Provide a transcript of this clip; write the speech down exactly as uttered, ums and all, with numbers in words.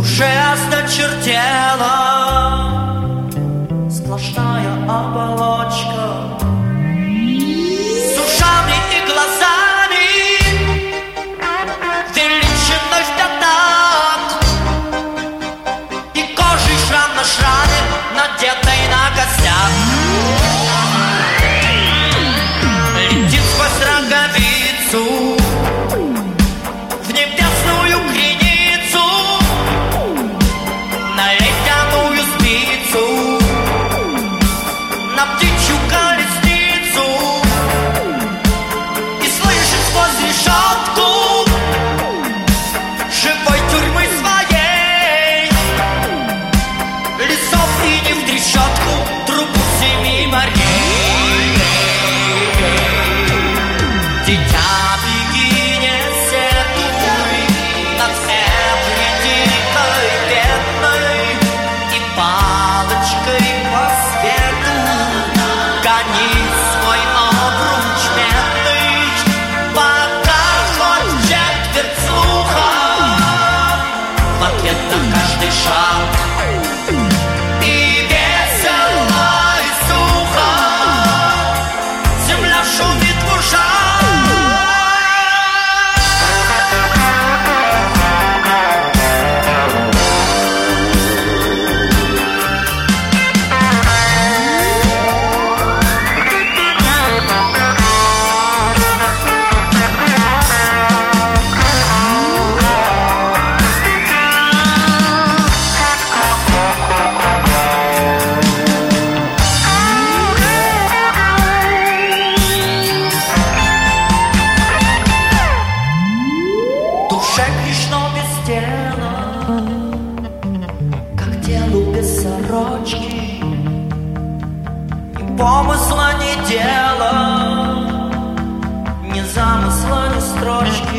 душе осточертела сплошная оболочка с ушами и глазами, величиной в пятак, и кожей шрам на шраме, надетой на костях. Летит сквозь роговицу в небесную креницу, на ледяную спицу, на птичью колесницу, и слышит сквозь решетку живой тюрьмы своей лесов и не в трещотку трубу семи морей. Дитя, беги, не сетуй над этой дикой бедной, и палочкой по свету гони свой обруч медный, пока хоть четверть слуха в ответ на каждый шаг. И весело, и сухо земля шумит в ушах. Душе грешно без тела, как телу без сорочки, ни помысла, ни дела, ни замысла, ни строчки.